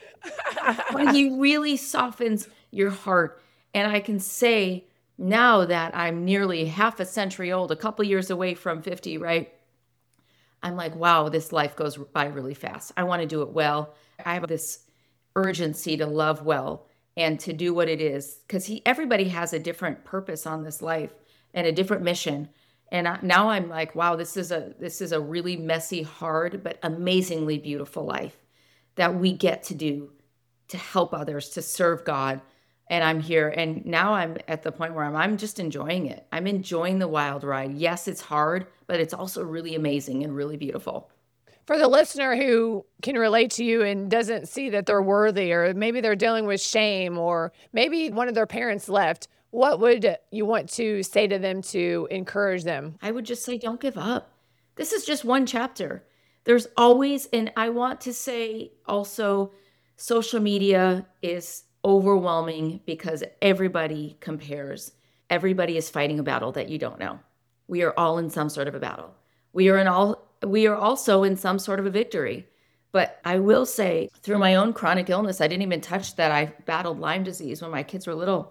But he really softens your heart. And I can say now that I'm nearly half a century old, a couple years away from 50, right? I'm like, wow, this life goes by really fast. I want to do it well. I have this urgency to love well and to do what it is, because everybody has a different purpose on this life and a different mission. And now I'm like, wow, this is a really messy, hard, but amazingly beautiful life that we get to do, to help others, to serve God. And I'm here. And now I'm at the point where I'm just enjoying it. I'm enjoying the wild ride. Yes, it's hard, but it's also really amazing and really beautiful. For the listener who can relate to you and doesn't see that they're worthy, or maybe they're dealing with shame, or maybe one of their parents left, what would you want to say to them to encourage them? I would just say, don't give up. This is just one chapter. There's always, and I want to say also, social media is overwhelming because everybody compares. Everybody is fighting a battle that you don't know. We are all in some sort of a battle. We are also in some sort of a victory. But I will say, through my own chronic illness, I didn't even touch that I battled Lyme disease when my kids were little.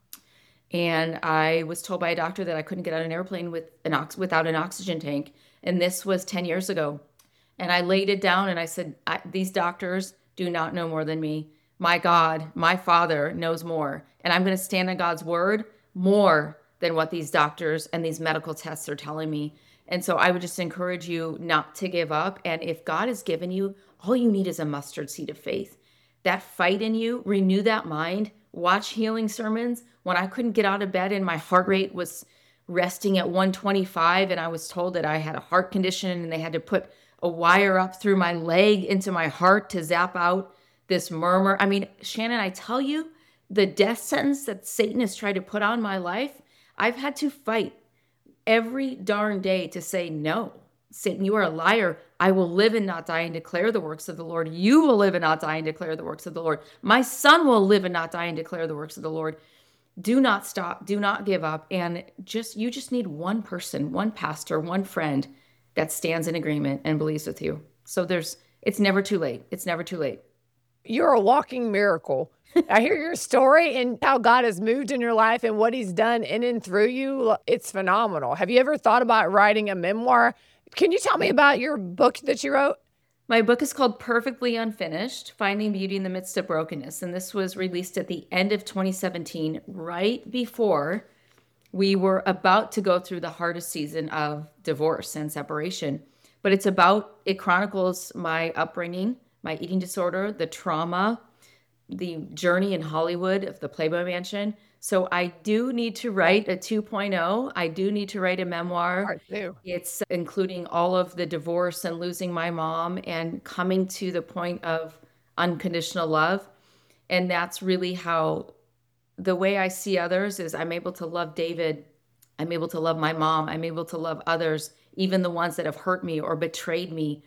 And I was told by a doctor that I couldn't get on an airplane without an oxygen tank. And this was 10 years ago. And I laid it down and I said, these doctors do not know more than me. My God, my Father knows more. And I'm going to stand on God's word more than what these doctors and these medical tests are telling me. And so I would just encourage you not to give up. And if God has given you, all you need is a mustard seed of faith. That fight in you, renew that mind, watch healing sermons. When I couldn't get out of bed and my heart rate was resting at 125 and I was told that I had a heart condition and they had to put a wire up through my leg into my heart to zap out this murmur. I mean, Shannon, I tell you, the death sentence that Satan has tried to put on my life, I've had to fight every darn day to say, no, Satan, you are a liar. I will live and not die and declare the works of the Lord. You will live and not die and declare the works of the Lord. My son will live and not die and declare the works of the Lord. Do not stop. Do not give up. And you just need one person, one pastor, one friend that stands in agreement and believes with you. So it's never too late. It's never too late. You're a walking miracle. I hear your story and how God has moved in your life and what he's done in and through you. It's phenomenal. Have you ever thought about writing a memoir? Can you tell me about your book that you wrote? My book is called Perfectly Unfinished, Finding Beauty in the Midst of Brokenness. And this was released at the end of 2017, right before we were about to go through the hardest season of divorce and separation. But it chronicles my upbringing, my eating disorder, the trauma, the journey in Hollywood of the Playboy Mansion. So I do need to write a 2.0. I do need to write a memoir. It's including all of the divorce and losing my mom and coming to the point of unconditional love. And that's really how the way I see others is I'm able to love David. I'm able to love my mom. I'm able to love others, even the ones that have hurt me or betrayed me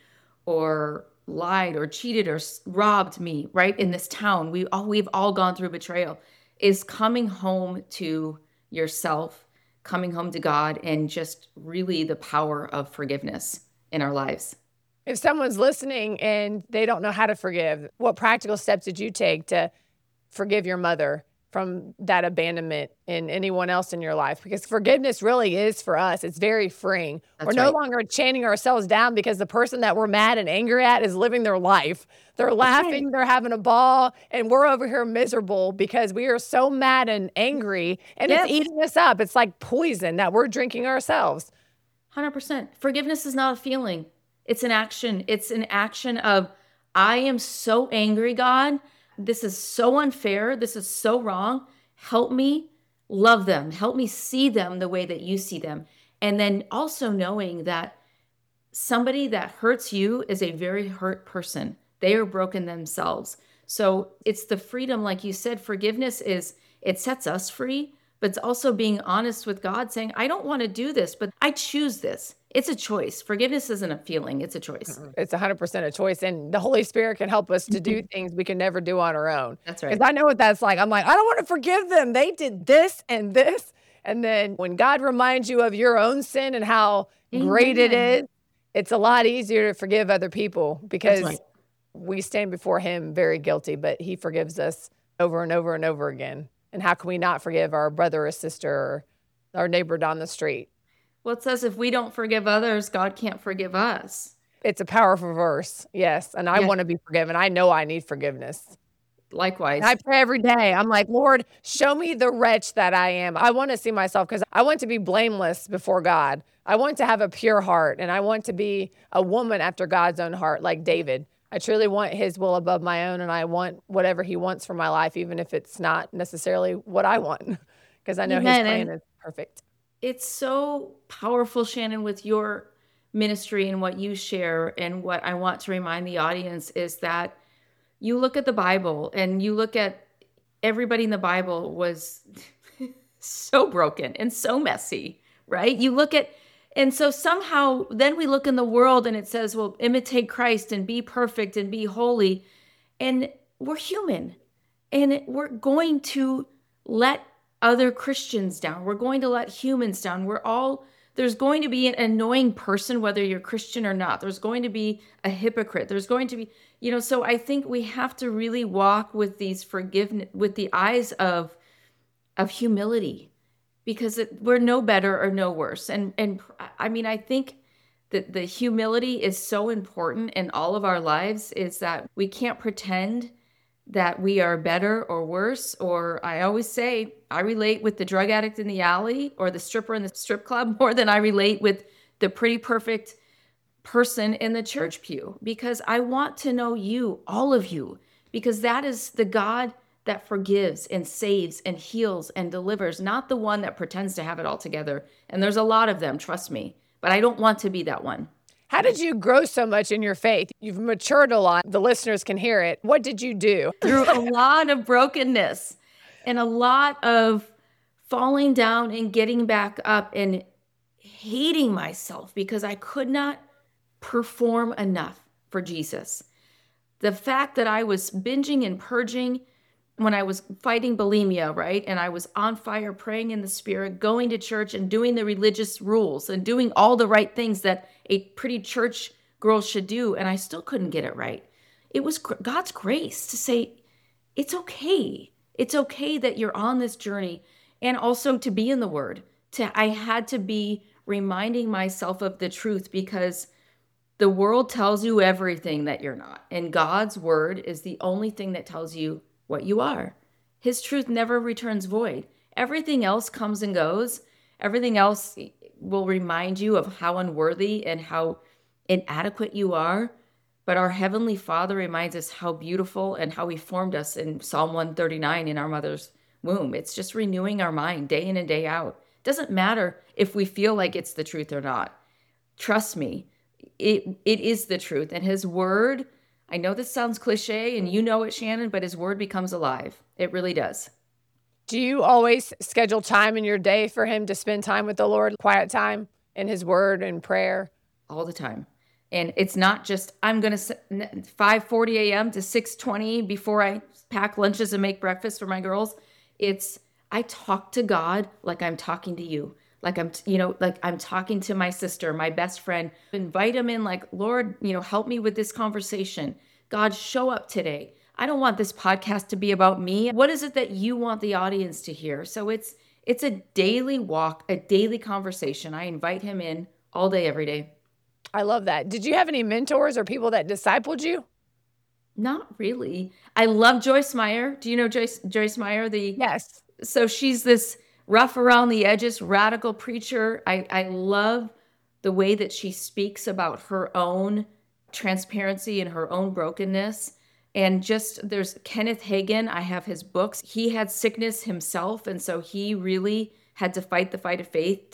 or lied or cheated or robbed me, right? In this town, we've all gone through betrayal. Is coming home to yourself, coming home to God, and just really the power of forgiveness in our lives. If someone's listening and they don't know how to forgive, what practical steps did you take to forgive your mother, from that abandonment in anyone else in your life, because forgiveness really is for us. It's very freeing. That's We're no right. longer chaining ourselves down because the person that we're mad and angry at is living their life. They're That's laughing, right. they're having a ball, and we're over here miserable because we are so mad and angry, and it's Yes, eating us up. It's like poison that we're drinking ourselves. 100%. Forgiveness is not a feeling. It's an action. It's an action of, I am so angry, God. This is so unfair. This is so wrong. Help me love them. Help me see them the way that you see them. And then also knowing that somebody that hurts you is a very hurt person. They are broken themselves. So it's the freedom, like you said, forgiveness is, it sets us free, but it's also being honest with God saying, I don't want to do this, but I choose this. It's a choice. Forgiveness isn't a feeling, it's a choice. It's 100% a choice, and the Holy Spirit can help us to do things we can never do on our own. That's Because right. I know what that's like. I'm like, I don't want to forgive them. They did this and this. And then when God reminds you of your own sin and how great it Amen. is, it's a lot easier to forgive other people That's because right. we stand before Him very guilty, but He forgives us over and over and over again. And how can we not forgive our brother or sister or our neighbor down the street? Well, it says if we don't forgive others, God can't forgive us. It's a powerful verse. Yes. And I Yeah, want to be forgiven. I know I need forgiveness. And I likewise. pray every day. I'm like, Lord, show me the wretch that I am. I want to see myself because I want to be blameless before God. I want to have a pure heart, and I want to be a woman after God's own heart, like David. I truly want His will above my own, and I want whatever He wants for my life, even if it's not necessarily what I want, because I know His Amen. plan And is perfect. it's so powerful, Shannon, with your ministry and what you share. And what I want to remind the audience is that you look at the Bible and you look at everybody in the Bible was so broken and so messy, right? You look at, and so somehow then we look in the world and it says, well, imitate Christ and be perfect and be holy. And we're human and we're going to let other Christians down. We're going to let humans down. There's going to be an annoying person, whether you're Christian or not. There's going to be a hypocrite. There's going to be, so I think we have to really walk with these forgiveness, with the eyes of humility, because we're no better or no worse. And I mean, I think that the humility is so important in all of our lives, is that we can't pretend that we are better or worse. Or I always say, I relate with the drug addict in the alley or the stripper in the strip club more than I relate with the pretty perfect person in the church pew, because I want to know you, all of you, because that is the God that forgives and saves and heals and delivers, not the one that pretends to have it all together. And there's a lot of them, trust me, but I don't want to be that one. How did you grow so much in your faith? You've matured a lot. The listeners can hear it. What did you do? Through a lot of brokenness and a lot of falling down and getting back up and hating myself because I could not perform enough for Jesus. The fact that I was binging and purging when I was fighting bulimia, right? And I was on fire, praying in the spirit, going to church and doing the religious rules and doing all the right things that a pretty church girl should do. And I still couldn't get it right. It was God's grace to say, it's okay. It's okay that you're on this journey. And also to be in the word. I had to be reminding myself of the truth, because the world tells you everything that you're not. And God's word is the only thing that tells you what you are. His truth never returns void. Everything else comes and goes. Everything else will remind you of how unworthy and how inadequate you are. But our Heavenly Father reminds us how beautiful and how He formed us in Psalm 139 in our mother's womb. It's just renewing our mind day in and day out. It doesn't matter if we feel like it's the truth or not. Trust me, it is the truth. And His word, I know this sounds cliche and you know it, Shannon, but His word becomes alive. It really does. Do you always schedule time in your day for Him to spend time with the Lord, quiet time in His word and prayer? All the time. And it's not just, I'm going to 5:40 a.m. to 6:20 before I pack lunches and make breakfast for my girls. It's, I talk to God like I'm talking to you. Like I'm talking to my sister, my best friend. Invite Him in, like, Lord, help me with this conversation. God, show up today. I don't want this podcast to be about me. What is it that you want the audience to hear? So it's a daily walk, a daily conversation. I invite him in all day, every day. I love that. Did you have any mentors or people that discipled you? Not really. I love Joyce Meyer. Do you know Joyce Meyer? Yes. So she's this rough around the edges radical preacher. I love the way that she speaks about her own transparency and her own brokenness. And just there's Kenneth Hagin. I have his books. He had sickness himself. And so he really had to fight the fight of faith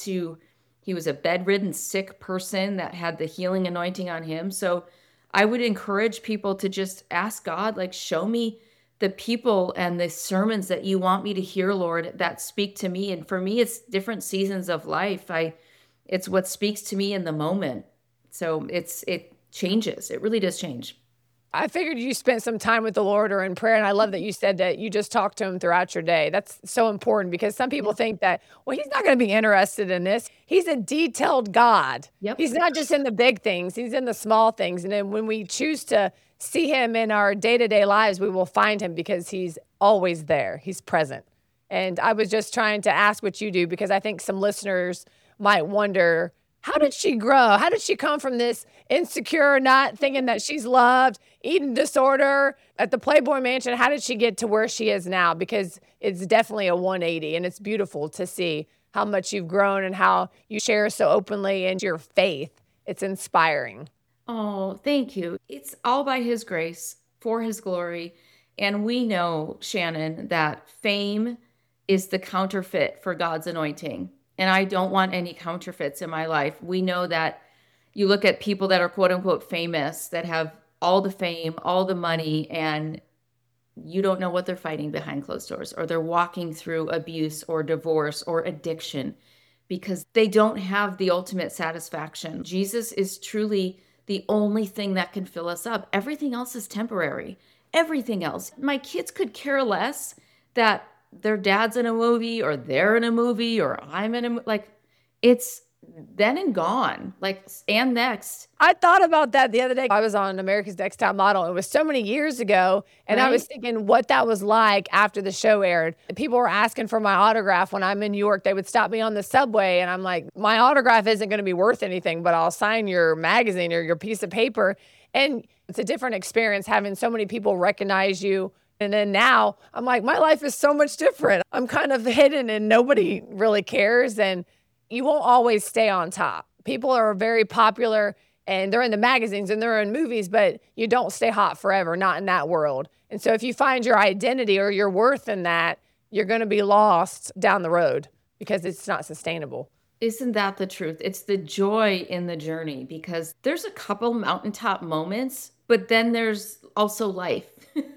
he was a bedridden, sick person that had the healing anointing on him. So I would encourage people to just ask God, like, show me the people and the sermons that you want me to hear, Lord, that speak to me. And for me, it's different seasons of life. It's what speaks to me in the moment. So it changes. It really does change. I figured you spent some time with the Lord or in prayer, and I love that you said that you just talked to him throughout your day. That's so important because some people think that, well, he's not going to be interested in this. He's a detailed God. Yep. He's not just in the big things, he's in the small things. And then when we choose to see him in our day-to-day lives, we will find him because he's always there. He's present. And I was just trying to ask what you do because I think some listeners might wonder, how did she grow? How did she come from this insecure, not thinking that she's loved, eating disorder at the Playboy Mansion? How did she get to where she is now? Because it's definitely a 180, and it's beautiful to see how much you've grown and how you share so openly and your faith. It's inspiring. Oh, thank you. It's all by his grace, for his glory. And we know, Shannon, that fame is the counterfeit for God's anointing. And I don't want any counterfeits in my life. We know that you look at people that are quote unquote famous, that have all the fame, all the money, and you don't know what they're fighting behind closed doors, or they're walking through abuse or divorce or addiction because they don't have the ultimate satisfaction. Jesus is truly the only thing that can fill us up. Everything else is temporary. Everything else. My kids could care less that their dad's in a movie or they're in a movie or I'm in a, like, it's then and gone, like, and next. I thought about that the other day. I was on America's Next Top Model. It was so many years ago. And I was thinking what that was like after the show aired. People were asking for my autograph when I'm in New York. They would stop me on the subway. And I'm like, my autograph isn't going to be worth anything, but I'll sign your magazine or your piece of paper. And it's a different experience having so many people recognize you. And then now I'm like, my life is so much different. I'm kind of hidden and nobody really cares. And you won't always stay on top. People are very popular and they're in the magazines and they're in movies, but you don't stay hot forever, not in that world. And so if you find your identity or your worth in that, you're going to be lost down the road because it's not sustainable. Isn't that the truth? It's the joy in the journey because there's a couple mountaintop moments, but then there's also life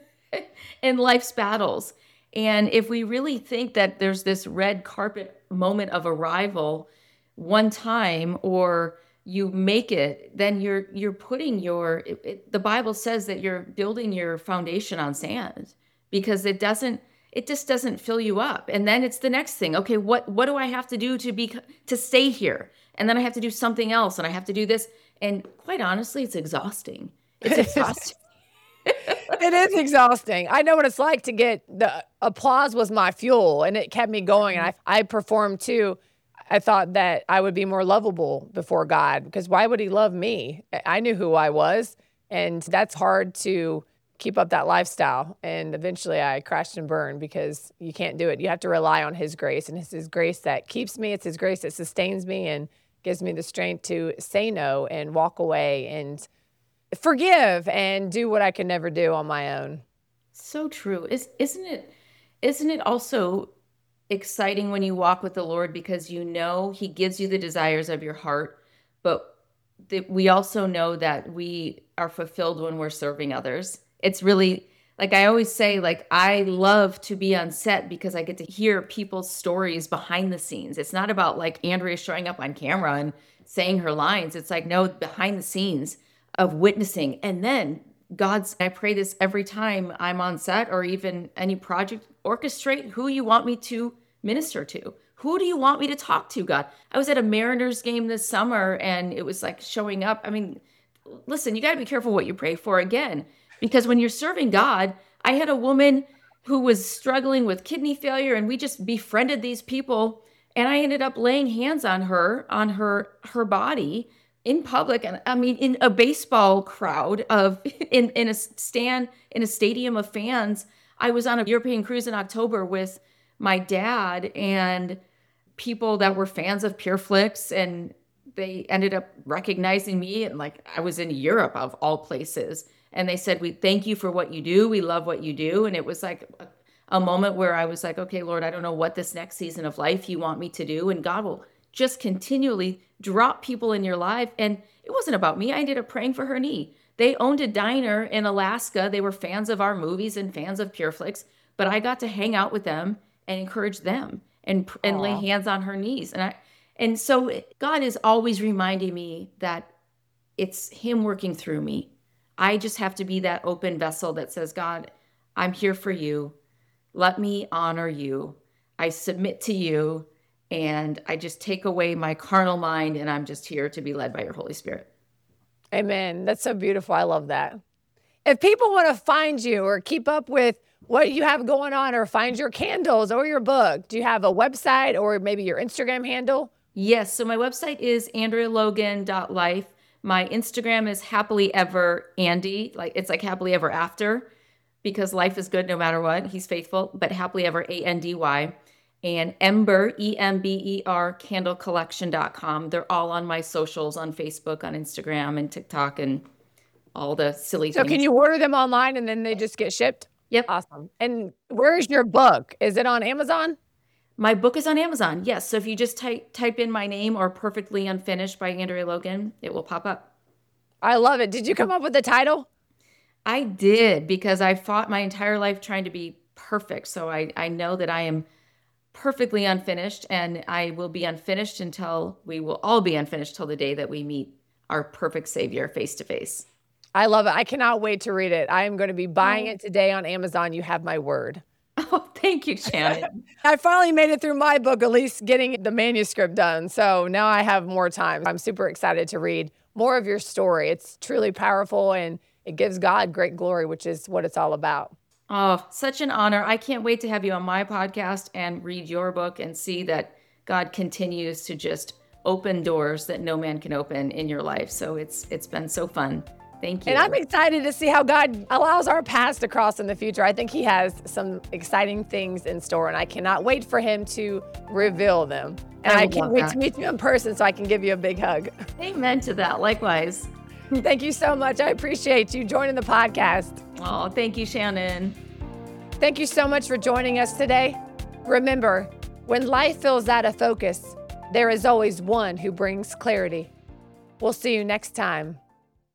and life's battles. And if we really think that there's this red carpet moment of arrival one time or you make it, then you're putting the Bible says that you're building your foundation on sand because it just doesn't fill you up. And then it's the next thing. Okay, what do I have to do to stay here? And then I have to do something else and I have to do this. And quite honestly, it's exhausting. It's exhausting. It is exhausting. I know what it's like to get the applause was my fuel and it kept me going. And I performed too. I thought that I would be more lovable before God because why would he love me? I knew who I was. And that's hard to keep up that lifestyle. And eventually I crashed and burned because you can't do it. You have to rely on his grace, and it's his grace that keeps me. It's his grace that sustains me and gives me the strength to say no and walk away and forgive and do what I could never do on my own. So true. Isn't it also exciting when you walk with the Lord because you know he gives you the desires of your heart, but we also know that we are fulfilled when we're serving others. It's really, like I always say, like I love to be on set because I get to hear people's stories behind the scenes. It's not about like Andrea showing up on camera and saying her lines. It's like, no, behind the scenes of witnessing. And then I pray this every time I'm on set or even any project, orchestrate who you want me to minister to. Who do you want me to talk to, God? I was at a Mariners game this summer and it was like showing up. I mean, listen, you got to be careful what you pray for again, because when you're serving God, I had a woman who was struggling with kidney failure, and we just befriended these people. And I ended up laying hands on her body in public. And I mean, in a baseball crowd in a stand, in a stadium of fans. I was on a European cruise in October with my dad and people that were fans of PureFlix, and they ended up recognizing me. And like, I was in Europe of all places. And they said, we thank you for what you do. We love what you do. And it was like a moment where I was like, okay, Lord, I don't know what this next season of life you want me to do. And God will just continually drop people in your life. And it wasn't about me. I ended up praying for her knee. They owned a diner in Alaska. They were fans of our movies and fans of PureFlix, but I got to hang out with them and encourage them and lay hands on her knees. And so God is always reminding me that it's him working through me. I just have to be that open vessel that says, God, I'm here for you. Let me honor you. I submit to you, and I just take away my carnal mind, and I'm just here to be led by your Holy Spirit. Amen. That's so beautiful. I love that. If people want to find you or keep up with what you have going on or find your candles or your book, do you have a website or maybe your Instagram handle? Yes. So my website is AndreaLogan.life. My Instagram is happily ever Andy. Like, it's like happily ever after, because life is good no matter what. He's faithful, but happily ever Andy. And Ember, EMBER, candlecollection.com. They're all on my socials on Facebook, on Instagram, and TikTok, and all the silly things. So can you order them online and then they just get shipped? Yep. Awesome. And where is your book? Is it on Amazon? My book is on Amazon. Yes. So if you just type in my name or Perfectly Unfinished by Andrea Logan, it will pop up. I love it. Did you come up with the title? I did, because I fought my entire life trying to be perfect. So I know that I am perfectly unfinished, and I will be unfinished until we will all be unfinished till the day that we meet our perfect Savior face to face. I love it. I cannot wait to read it. I am going to be buying it today on Amazon. You have my word. Oh, thank you, Shannon. I finally made it through my book, at least getting the manuscript done. So now I have more time. I'm super excited to read more of your story. It's truly powerful, and it gives God great glory, which is what it's all about. Oh, such an honor. I can't wait to have you on my podcast and read your book and see that God continues to just open doors that no man can open in your life. So it's been so fun. Thank you. And I'm excited to see how God allows our paths to cross in the future. I think he has some exciting things in store, and I cannot wait for him to reveal them. And I can't wait to meet you in person so I can give you a big hug. Amen to that. Likewise. Thank you so much. I appreciate you joining the podcast. Oh, thank you, Shannon. Thank you so much for joining us today. Remember, when life feels out of focus, there is always one who brings clarity. We'll see you next time.